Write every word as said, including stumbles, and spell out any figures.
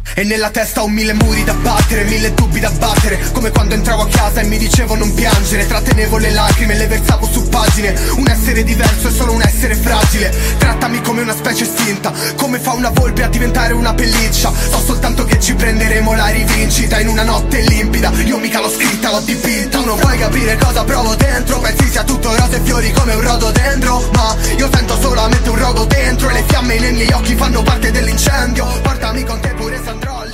E nella testa ho mille muri da battere, mille dubbi da battere. Come quando entravo a casa e mi dicevo non piangere. Trattenevo le lacrime e le versavo su pagine. Un essere diverso è solo un essere fragile. Trattami come una specie estinta. Come fa una volpe a diventare una pelliccia. So soltanto che ci prenderemo la rivincita in una notte limpida. Io mica l'ho scritta, l'ho dipinta. Tu non puoi capire cosa provo dentro. Pensi sia tutto rose e fiori come un rododendro, ma io sento solamente un rogo dentro. E le fiamme nei miei occhi fanno parte dell'incendio. Portami con te pure Sandrolli.